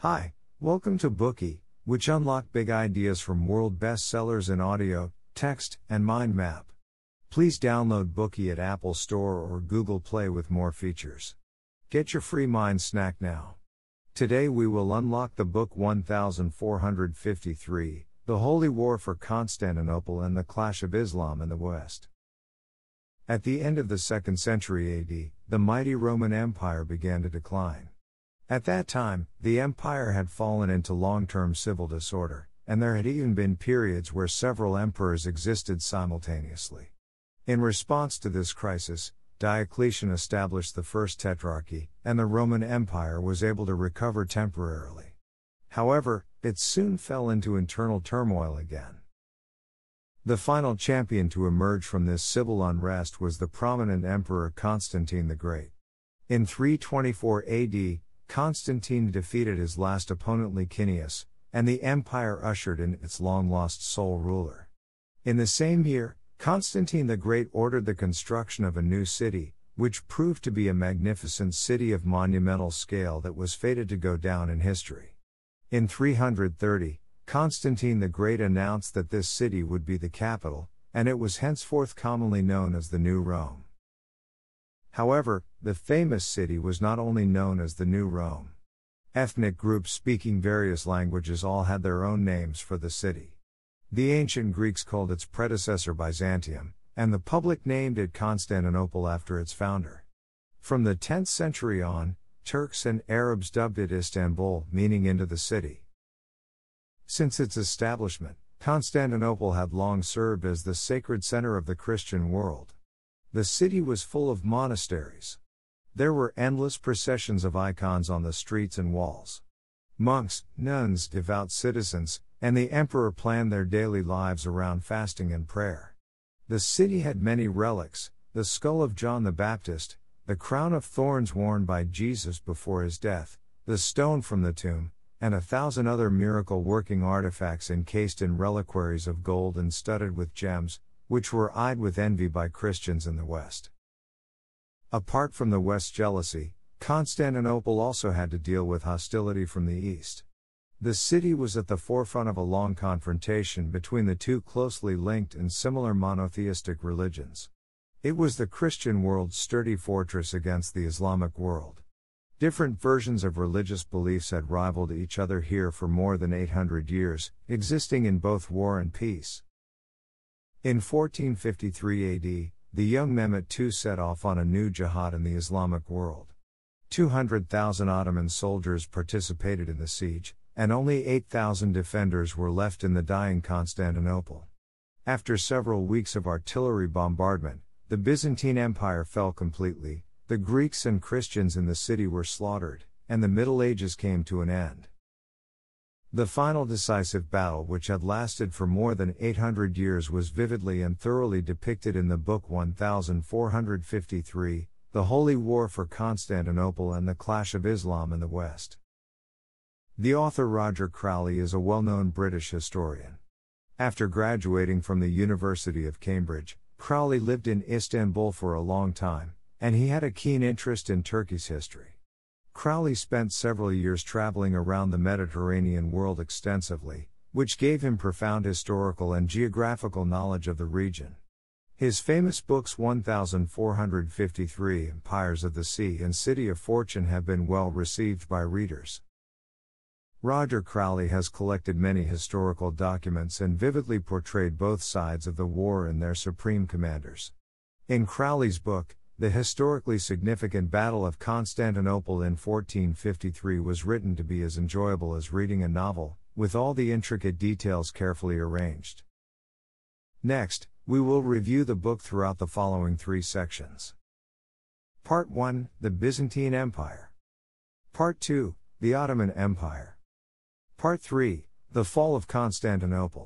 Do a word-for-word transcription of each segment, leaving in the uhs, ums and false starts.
Hi, welcome to Bookey, which unlock big ideas from world bestsellers in audio, text, and mind map. Please download Bookey at Apple Store or Google Play with more features. Get your free mind snack now. Today we will unlock the book fourteen fifty-three, The Holy War for Constantinople and the Clash of Islam in the West. At the end of the second century A D, the mighty Roman Empire began to decline. At that time, the empire had fallen into long-term civil disorder, and there had even been periods where several emperors existed simultaneously. In response to this crisis, Diocletian established the First Tetrarchy, and the Roman Empire was able to recover temporarily. However, it soon fell into internal turmoil again. The final champion to emerge from this civil unrest was the prominent Emperor Constantine the Great. In three twenty-four A D, Constantine defeated his last opponent Licinius, and the empire ushered in its long-lost sole ruler. In the same year, Constantine the Great ordered the construction of a new city, which proved to be a magnificent city of monumental scale that was fated to go down in history. In three thirty, Constantine the Great announced that this city would be the capital, and it was henceforth commonly known as the New Rome. However, the famous city was not only known as the New Rome. Ethnic groups speaking various languages all had their own names for the city. The ancient Greeks called its predecessor Byzantium, and the public named it Constantinople after its founder. From the tenth century on, Turks and Arabs dubbed it Istanbul, meaning into the city. Since its establishment, Constantinople had long served as the sacred center of the Christian world. The city was full of monasteries. There were endless processions of icons on the streets and walls. Monks, nuns, devout citizens, and the emperor planned their daily lives around fasting and prayer. The city had many relics: the skull of John the Baptist, the crown of thorns worn by Jesus before his death, the stone from the tomb, and a thousand other miracle-working artifacts encased in reliquaries of gold and studded with gems, which were eyed with envy by Christians in the West. Apart from the West's jealousy, Constantinople also had to deal with hostility from the East. The city was at the forefront of a long confrontation between the two closely linked and similar monotheistic religions. It was the Christian world's sturdy fortress against the Islamic world. Different versions of religious beliefs had rivaled each other here for more than eight hundred years, existing in both war and peace. In fourteen fifty-three A D, the young Mehmet the Second set off on a new jihad in the Islamic world. two hundred thousand Ottoman soldiers participated in the siege, and only eight thousand defenders were left in the dying Constantinople. After several weeks of artillery bombardment, the Byzantine Empire fell completely, the Greeks and Christians in the city were slaughtered, and the Middle Ages came to an end. The final decisive battle, which had lasted for more than eight hundred years, was vividly and thoroughly depicted in the book fourteen fifty-three, The Holy War for Constantinople and the Clash of Islam in the West. The author Roger Crowley is a well-known British historian. After graduating from the University of Cambridge, Crowley lived in Istanbul for a long time, and he had a keen interest in Turkey's history. Crowley spent several years traveling around the Mediterranean world extensively, which gave him profound historical and geographical knowledge of the region. His famous books fourteen fifty-three, Empires of the Sea and City of Fortune have been well received by readers. Roger Crowley has collected many historical documents and vividly portrayed both sides of the war and their supreme commanders. In Crowley's book, The Historically Significant Battle of Constantinople in fourteen fifty-three was written to be as enjoyable as reading a novel, with all the intricate details carefully arranged. Next, we will review the book throughout the following three sections. Part one, The Byzantine Empire. Part two, The Ottoman Empire. Part three, The Fall of Constantinople.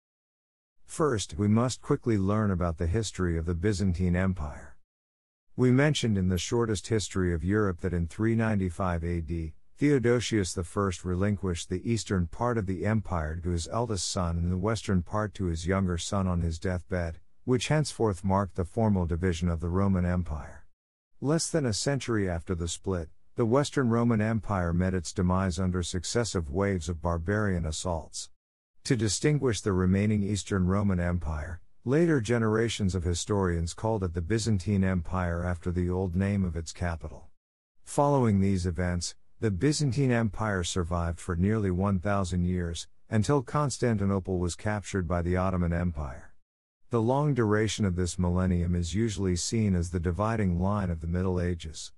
First, we must quickly learn about the history of the Byzantine Empire. We mentioned in the shortest history of Europe that in three ninety-five A D, Theodosius the First relinquished the eastern part of the empire to his eldest son and the western part to his younger son on his deathbed, which henceforth marked the formal division of the Roman Empire. Less than a century after the split, the Western Roman Empire met its demise under successive waves of barbarian assaults. To distinguish the remaining Eastern Roman Empire, later generations of historians called it the Byzantine Empire after the old name of its capital. Following these events, the Byzantine Empire survived for nearly one thousand years, until Constantinople was captured by the Ottoman Empire. The long duration of this millennium is usually seen as the dividing line of the Middle Ages.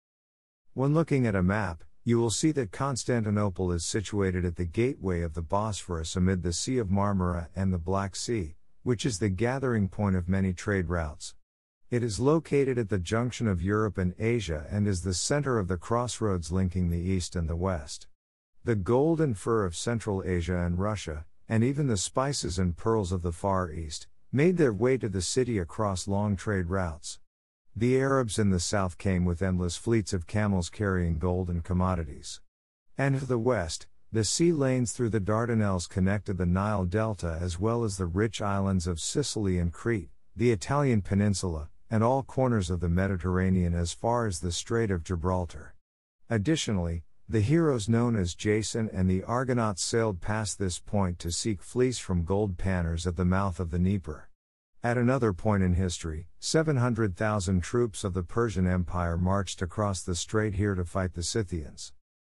When looking at a map, you will see that Constantinople is situated at the gateway of the Bosphorus amid the Sea of Marmara and the Black Sea, which is the gathering point of many trade routes. It is located at the junction of Europe and Asia and is the center of the crossroads linking the East and the West. The gold and fur of Central Asia and Russia, and even the spices and pearls of the Far East, made their way to the city across long trade routes. The Arabs in the south came with endless fleets of camels carrying gold and commodities. And to the west, the sea lanes through the Dardanelles connected the Nile Delta as well as the rich islands of Sicily and Crete, the Italian peninsula, and all corners of the Mediterranean as far as the Strait of Gibraltar. Additionally, the heroes known as Jason and the Argonauts sailed past this point to seek fleece from gold panners at the mouth of the Dnieper. At another point in history, seven hundred thousand troops of the Persian Empire marched across the strait here to fight the Scythians.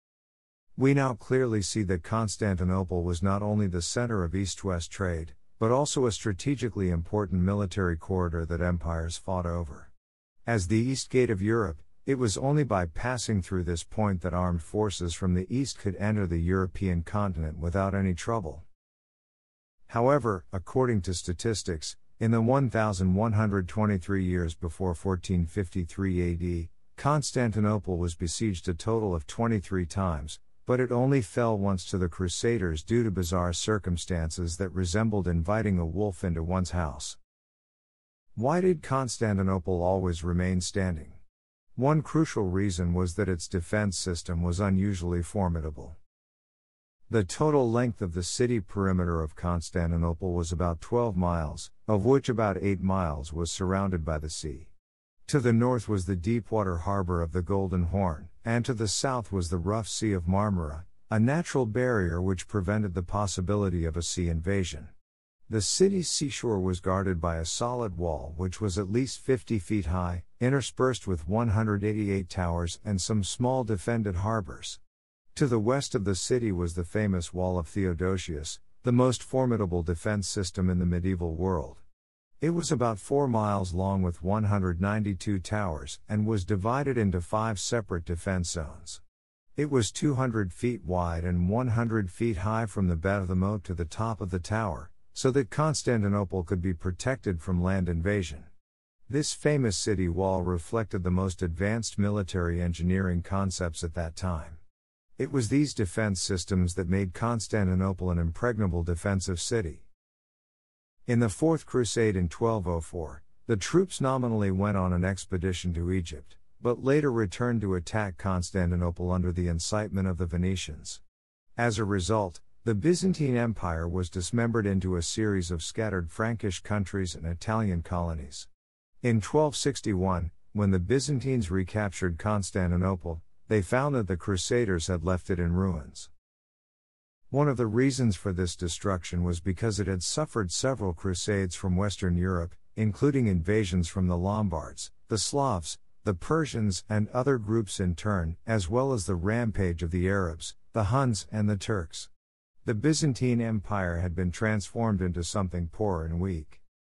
We now clearly see that Constantinople was not only the center of east-west trade, but also a strategically important military corridor that empires fought over. As the East Gate of Europe, it was only by passing through this point that armed forces from the east could enter the European continent without any trouble. However, according to statistics, in the one thousand one hundred twenty-three years before fourteen fifty-three A D, Constantinople was besieged a total of twenty-three times, but it only fell once to the Crusaders due to bizarre circumstances that resembled inviting a wolf into one's house. Why did Constantinople always remain standing? One crucial reason was that its defense system was unusually formidable. The total length of the city perimeter of Constantinople was about twelve miles, of which about eight miles was surrounded by the sea. To the north was the deepwater harbor of the Golden Horn, and to the south was the rough Sea of Marmara, a natural barrier which prevented the possibility of a sea invasion. The city's seashore was guarded by a solid wall which was at least fifty feet high, interspersed with one hundred eighty-eight towers and some small defended harbors. To the west of the city was the famous Wall of Theodosius, the most formidable defense system in the medieval world. It was about four miles long with one hundred ninety-two towers and was divided into five separate defense zones. It was two hundred feet wide and one hundred feet high from the bed of the moat to the top of the tower, so that Constantinople could be protected from land invasion. This famous city wall reflected the most advanced military engineering concepts at that time. It was these defense systems that made Constantinople an impregnable defensive city. In the Fourth Crusade in twelve oh four, the troops nominally went on an expedition to Egypt, but later returned to attack Constantinople under the incitement of the Venetians. As a result, the Byzantine Empire was dismembered into a series of scattered Frankish countries and Italian colonies. In twelve sixty-one, when the Byzantines recaptured Constantinople, they found that the Crusaders had left it in ruins. One of the reasons for this destruction was because it had suffered several crusades from Western Europe, including invasions from the Lombards, the Slavs, the Persians and other groups in turn, as well as the rampage of the Arabs, the Huns and the Turks. The Byzantine Empire had been transformed into something poor and weak.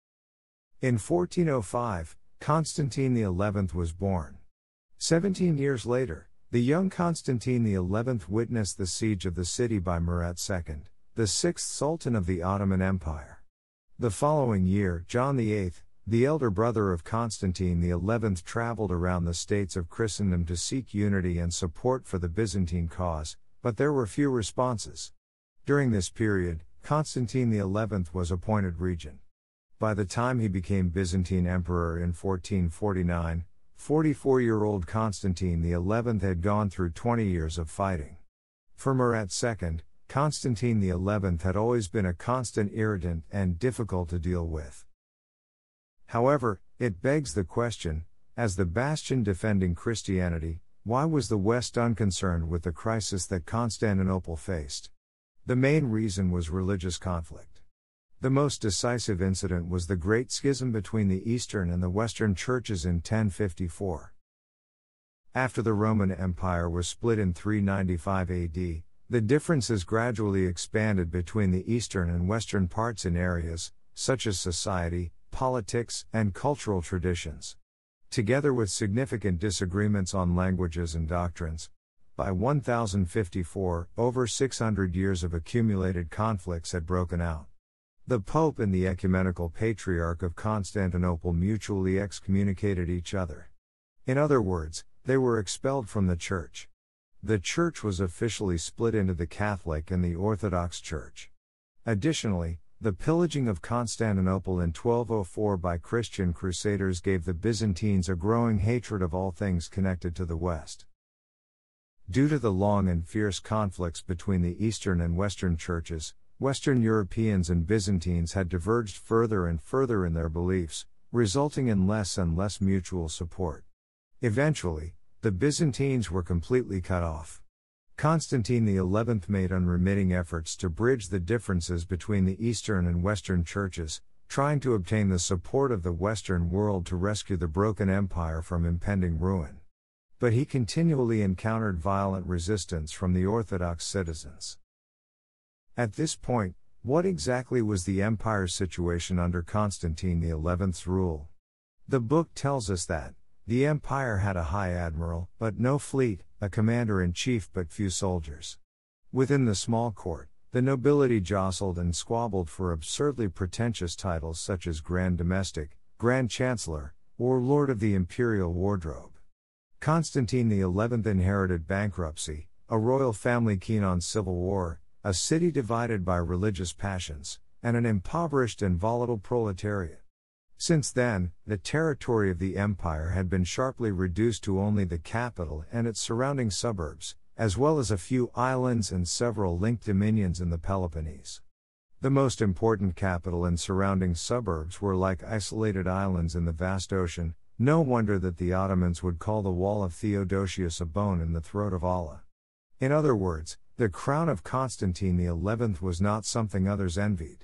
In fourteen oh five, Constantine the eleventh was born. Seventeen years later, the young Constantine the eleventh witnessed the siege of the city by Murat the Second, the sixth Sultan of the Ottoman Empire. The following year, John the eighth, the elder brother of Constantine the eleventh, traveled around the states of Christendom to seek unity and support for the Byzantine cause, but there were few responses. During this period, Constantine the eleventh was appointed regent. By the time he became Byzantine emperor in fourteen forty-nine, forty-four-year-old Constantine the eleventh had gone through twenty years of fighting. For Murat the Second, Constantine the eleventh had always been a constant irritant and difficult to deal with. However, it begs the question, as the bastion defending Christianity, Why was the West unconcerned with the crisis that Constantinople faced? The main reason was religious conflict. The most decisive incident was the Great Schism between the Eastern and the Western churches in ten fifty-four. After the Roman Empire was split in three ninety-five A D, the differences gradually expanded between the Eastern and Western parts in areas, such as society, politics, and cultural traditions. Together with significant disagreements on languages and doctrines, by one thousand fifty-four, over six hundred years of accumulated conflicts had broken out. The Pope and the Ecumenical Patriarch of Constantinople mutually excommunicated each other. In other words, they were expelled from the Church. The Church was officially split into the Catholic and the Orthodox Church. Additionally, the pillaging of Constantinople in twelve oh four by Christian crusaders gave the Byzantines a growing hatred of all things connected to the West. Due to the long and fierce conflicts between the Eastern and Western churches, Western Europeans and Byzantines had diverged further and further in their beliefs, resulting in less and less mutual support. Eventually, the Byzantines were completely cut off. Constantine the eleventh made unremitting efforts to bridge the differences between the Eastern and Western churches, trying to obtain the support of the Western world to rescue the broken empire from impending ruin. But he continually encountered violent resistance from the Orthodox citizens. At this point, what exactly was the empire's situation under Constantine the eleventh's rule? The book tells us that the empire had a high admiral, but no fleet, a commander-in-chief but few soldiers. Within the small court, the nobility jostled and squabbled for absurdly pretentious titles such as Grand Domestic, Grand Chancellor, or Lord of the Imperial Wardrobe. Constantine the eleventh inherited bankruptcy, a royal family keen on civil war, a city divided by religious passions, and an impoverished and volatile proletariat. Since then, the territory of the empire had been sharply reduced to only the capital and its surrounding suburbs, as well as a few islands and several linked dominions in the Peloponnese. The most important capital and surrounding suburbs were like isolated islands in the vast ocean. No wonder that the Ottomans would call the wall of Theodosius a bone in the throat of Allah. In other words, the crown of Constantine the eleventh was not something others envied.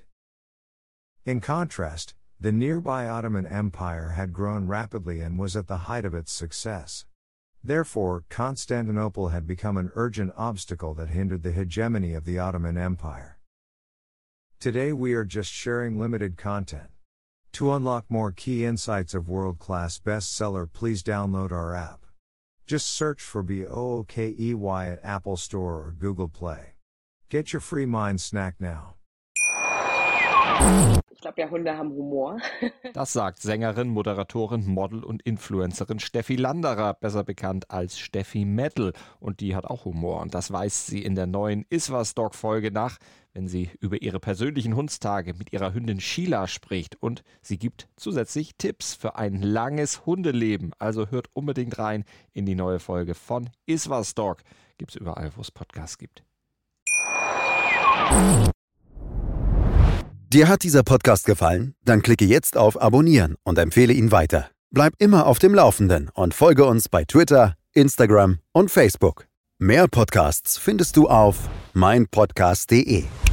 In contrast, the nearby Ottoman Empire had grown rapidly and was at the height of its success. Therefore, Constantinople had become an urgent obstacle that hindered the hegemony of the Ottoman Empire. Today we are just sharing limited content. To unlock more key insights of world-class bestseller, please download our app. Just search for Bookey at Apple Store or Google Play. Get your free mind snack now. Ich glaube ja, Hunde haben Humor. Das sagt Sängerin, Moderatorin, Model und Influencerin Steffi Landerer, besser bekannt als Steffi Metal. Und die hat auch Humor. Und das weist sie in der neuen Iswas-Dog-Folge nach, wenn sie über ihre persönlichen Hundstage mit ihrer Hündin Sheila spricht. Und sie gibt zusätzlich Tipps für ein langes Hundeleben. Also hört unbedingt rein in die neue Folge von Iswas-Dog. Gibt's überall, wo es Podcasts gibt. Dir hat dieser Podcast gefallen? Dann klicke jetzt auf Abonnieren und empfehle ihn weiter. Bleib immer auf dem Laufenden und folge uns bei Twitter, Instagram und Facebook. Mehr Podcasts findest du auf meinpodcast punkt de.